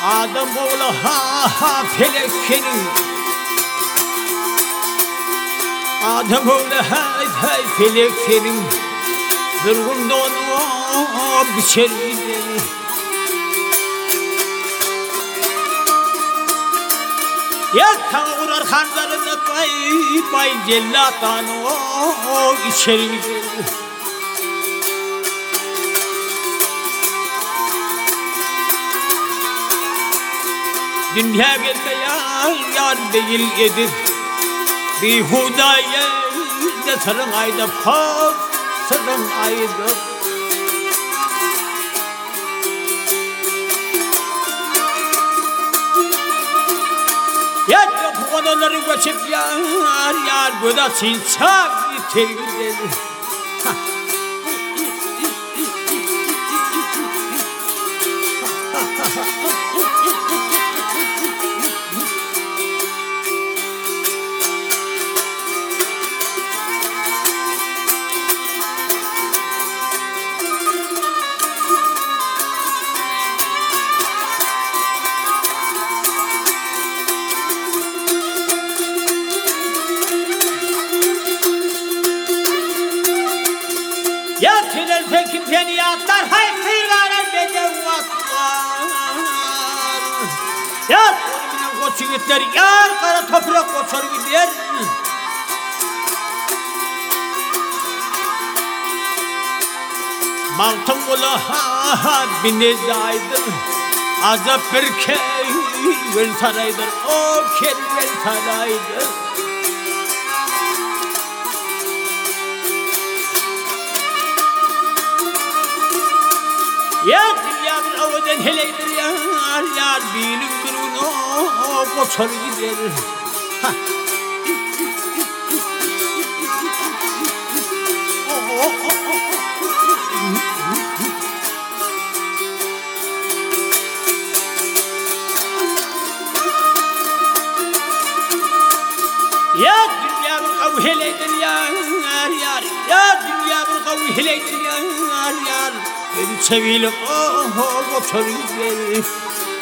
Adam oğlu ha felekkenin, Adam oğlu ha felekkenin, bir gün onu biçer gider. Yaktan vurar kanlarını bay cellatan o içeri gider. Dünya gelmeye yar değil edir, bihudaya de sarın ayda pas sarın ayda. Ya odaları geçip yar bu da sinsak iter gider. Ya tülerse kimseni yatlar, hay kıyılara bedel vatlar. Ya ölümünün koçu gider, yar kara toprak koçar gider. Maltın kulu ha binedaydır, azap bir kervel saraydır, o kervel saraydır. Ya dünya bir avadan heleydir yar bilim bir onu koçar gider. Ya dünya bir kavu heleydir yar ya dünya bir kavu heleydir yar beni sevilim koçar gider.